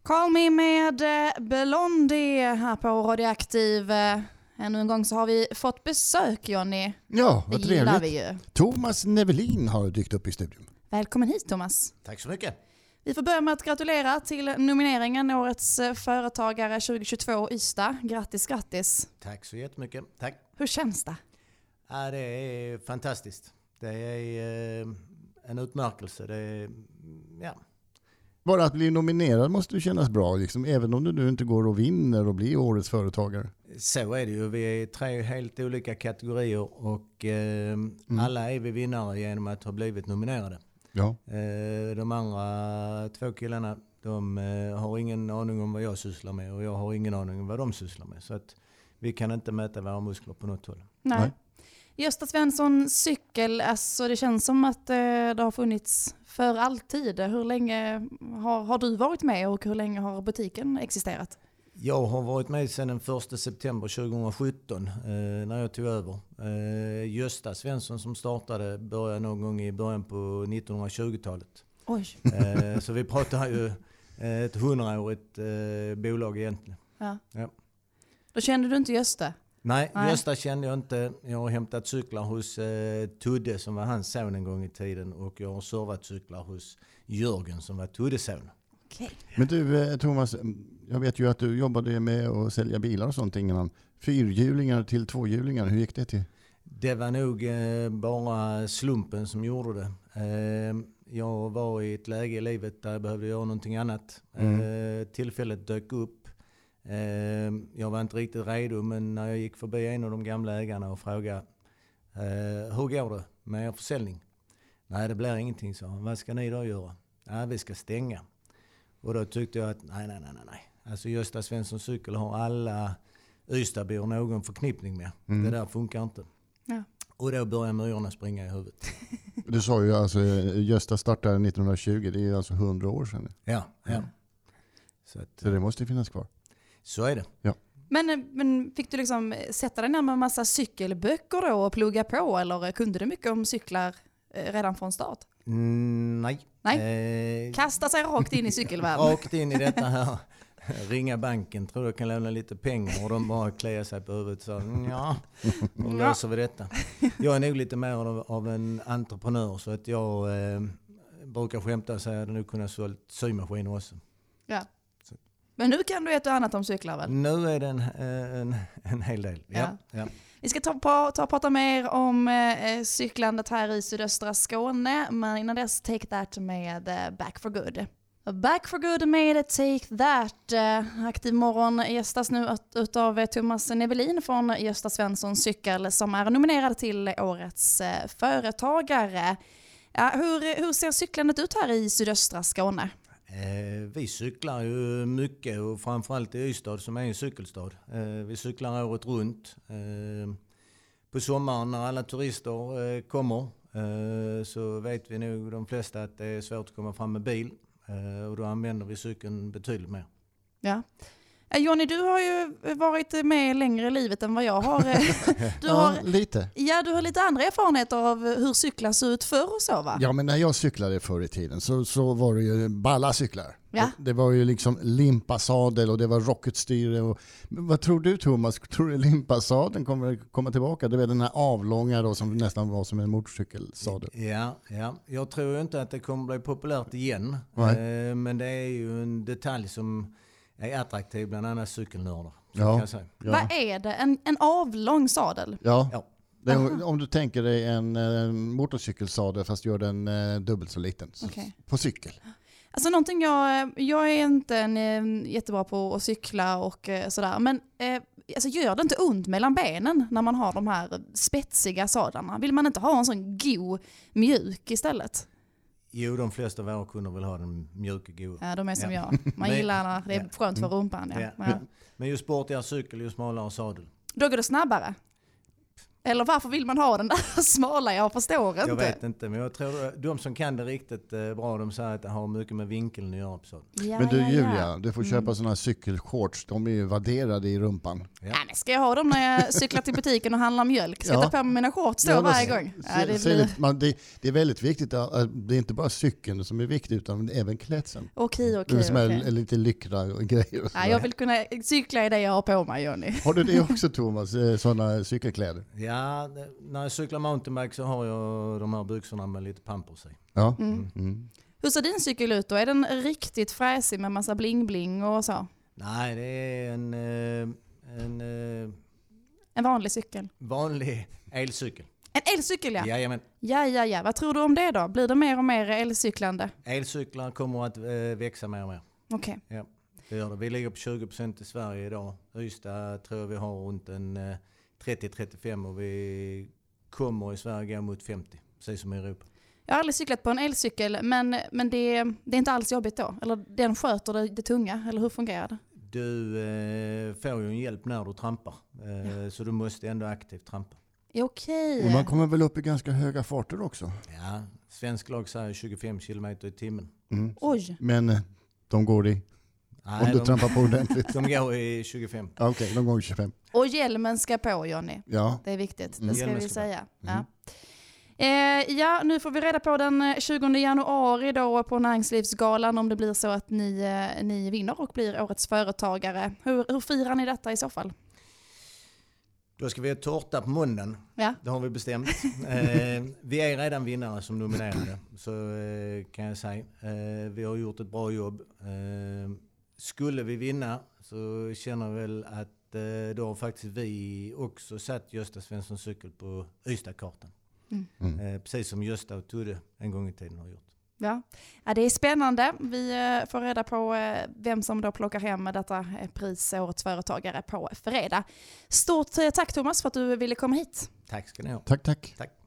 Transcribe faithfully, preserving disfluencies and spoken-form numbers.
Call Me med Blondie här på Radioaktiv. Ännu en gång så har vi fått besök, Johnny. Ja, vad det gillar trevligt. Vi ju. Thomas Nevelin har dykt upp i studion. Välkommen hit, Thomas. Tack så mycket. Vi får börja med att gratulera till nomineringen Årets företagare tjugohundratjugotvå Ystad. Grattis, grattis. Tack så jättemycket. Tack. Hur känns det? Ja, det är fantastiskt. Det är eh, en utmärkelse. Det är, ja. Bara att bli nominerad måste ju kännas bra, liksom, även om du nu inte går och vinner och blir årets företagare. Så är det ju. Vi är tre helt olika kategorier och eh, mm. alla är vi vinnare genom att ha blivit nominerade. Ja. Eh, de andra två killarna, de eh, har ingen aning om vad jag sysslar med och jag har ingen aning om vad de sysslar med. Så att vi kan inte mäta våra muskler på något håll. Nej. Nej. Gösta Svensson cykel, alltså det känns som att eh, det har funnits för alltid. Hur länge har, har du varit med och hur länge har butiken existerat? Jag har varit med sedan den första september tjugohundrasjutton eh, när jag tog över. Eh, Gösta Svensson som startade började någon gång i början på nittonhundratjugotalet. Oj. Eh, så vi pratar ju ett hundraårigt eh, bolag egentligen. Ja. Ja. Då kände du inte Gösta? Nej, Nej, Gösta kände jag inte. Jag har hämtat cyklar hos eh, Tudde som var hans son en gång i tiden och jag har servat cyklar hos Jörgen som var Tuddes son. Okay. Men du Thomas, jag vet ju att du jobbade med att sälja bilar och sånt innan. Fyrhjulingar till tvåhjulingar, hur gick det till? Det var nog eh, bara slumpen som gjorde det. Eh, jag var i ett läge i livet där jag behövde göra någonting annat. Mm. Eh, tillfället dök upp. Eh, jag var inte riktigt redo, men när jag gick förbi en av de gamla ägarna och frågade eh, hur går det med er försäljning? Nej, det blir ingenting, så. Vad ska ni då göra? Ja, vi ska stänga. Och då tyckte jag att nej, nej, nej, nej. Alltså Gösta Svensson cykel har alla Ystadbor någon förknippning med. Mm. Det där funkar inte. Ja. Och då började myrorna springa i huvudet. Du sa ju alltså Gösta startade nittonhundratjugo, det är ju alltså hundra år sedan. Ja, ja. ja. Så, att, så det måste finnas kvar. Så är det. Ja. Men, men fick du liksom sätta dig ner med en massa cykelböcker då och plugga på, eller kunde du mycket om cyklar redan från start? Mm, nej. Nej. Eh, Kasta sig rakt in i cykelvärlden. Rakt in i detta här. Ringa banken, tror jag kan lämna lite pengar och de bara kliar sig på huvudet. Så ja, då löser vi detta. Jag är nog lite mer av, av en entreprenör, så att jag eh, brukar skämta och säga att jag nu kunde ha sålt symaskiner också. Ja. Så. Men nu kan du ett och annat om cyklar väl? Nu är det en, en, en hel del. Ja. Ja. Ja. Vi ska ta, på, ta och prata mer om eh, cyklandet här i sydöstra Skåne, men innan dess Take That med eh, Back for Good. Back for Good med Take That. Eh, Aktiv morgon gästas nu utav Thomas Nevelin från Gösta Svensson cykel som är nominerad till årets eh, företagare. Ja, hur, hur ser cyklandet ut här i sydöstra Skåne? Eh, vi cyklar ju mycket och framförallt i Ystad som är en cykelstad. Eh, vi cyklar året runt. Eh, på sommaren när alla turister eh, kommer eh, så vet vi nog de flesta att det är svårt att komma fram med bil. Eh, och då använder vi cykeln betydligt mer. Ja. Johnny, du har ju varit med längre i livet än vad jag har. Du ja, har lite. Ja, du har lite andra erfarenheter av hur cyklar såg ut förr och så, va? Ja, men när jag cyklade förr i tiden så, så var det ju balla cyklar. Ja. Det var ju liksom limpasadel och det var rocketstyre. Och, men vad tror du, Thomas? Tror du limpasadeln kommer komma tillbaka? Det var den här avlånga då som nästan var som en motorcykelsadel. Ja, ja. Jag tror inte att det kommer bli populärt igen. Nej. Eh, men det är ju en detalj som är attraktiv bland annat cykelnördar. Ja. Ja. Vad är det? En, en avlång sadel? Ja. Ja. Det är, om du tänker dig en eh, motorcykelsadel fast gör den eh, dubbelt så liten. Okay. På cykel. Alltså någonting jag, jag är inte en, eh, jättebra på att cykla och eh, sådär. Men eh, alltså gör det inte ont mellan benen när man har de här spetsiga sadlarna? Vill man inte ha en sån god mjuk istället? Jo, de flesta av våra kunder vill ha den mjuka och god. Ja, de är som ja. jag. Man Men, gillar när det är ja. skönt för rumpan. Ja. Ja. Ja. Men ju sportigare cykel, ju smalare sadel. Då går det snabbare? Eller varför vill man ha den där smala? Jag förstår inte. Jag vet inte, men jag tror de som kan det riktigt bra, de säger att det har mycket med vinkeln att göra. Ja, Men du ja, Julia, ja. du får köpa Mm. sådana cykelshorts. De är ju vadderade i rumpan. Ja. Nej, men ska jag ha dem när jag cyklar till butiken och handlar mjölk? Ska Ja. jag ta på mig mina shorts då Ja, men varje se- gång? se- Ja, det, se blir... lite- man, det, det är väldigt viktigt. Att, det är inte bara cykeln som är viktig utan även klädseln. Okej, okej, Det som är okej. lite lyckra och grejer. Och Ja, sådär. jag vill kunna cykla i det jag har på mig, Johnny. Har du det också Thomas, sådana cykelkläder? Ja, det- när jag cyklar mountainbike så har jag de här byxorna med lite pampers i. Ja. Mm. Mm. Hur ser din cykel ut då? Är den riktigt fräsig med massa bling-bling och så? Nej, det är en, eh, en eh, En vanlig cykel? vanlig elcykel. En elcykel, ja. Jajamän. Ja, ja, ja. Vad tror du om det då? Blir det mer och mer elcyklande? Elcyklar kommer att eh, växa mer och mer. Okej. Ja, det gör det. Vi ligger på tjugo procent i Sverige idag. Ystad tror jag vi har runt en eh, trettio till trettiofem och vi kommer i Sverige gå mot femtio, precis som i Europa. Jag har aldrig cyklat på en elcykel, men, men det, det är inte alls jobbigt då? Eller den sköter det, det tunga? Eller hur fungerar det? Du eh, får ju en hjälp när du trampar, eh, så du måste ändå aktivt trampa. Okej. Och man kommer väl upp i ganska höga farter också? Ja, svensk lag säger tjugofem kilometer i timmen. Mm. Oj. Men eh, de går i, Nej, om du de, trampar på ordentligt. de går i tjugofem. Okej, okay, de går i tjugofem. Och hjälmen ska på, Johnny. Ja. Det är viktigt, Mm. det ska Hjälmen vi ska säga. Mm. Ja. Eh, ja, nu får vi reda på den tjugonde januari då på Näringslivsgalan om det blir så att ni, eh, ni vinner och blir årets företagare. Hur, hur firar ni detta i så fall? Då ska vi ha tårta på måndagen. Ja. Det har vi bestämt. eh, vi är redan vinnare som nominerade, så eh, kan jag säga. Eh, vi har gjort ett bra jobb. Eh, skulle vi vinna så känner vi väl att eh, då har faktiskt vi också satt Gösta Svensson cykel på Ystadkartan. Mm. Eh, precis som Gösta och Tudde en gång i tiden har gjort. Ja. Ja, det är spännande. Vi eh, får reda på eh, vem som då plockar hem detta eh, pris, årets företagare, på fredag. Stort eh, tack Thomas för att du ville komma hit. Tack ska ni ha. Tack, tack. Tack.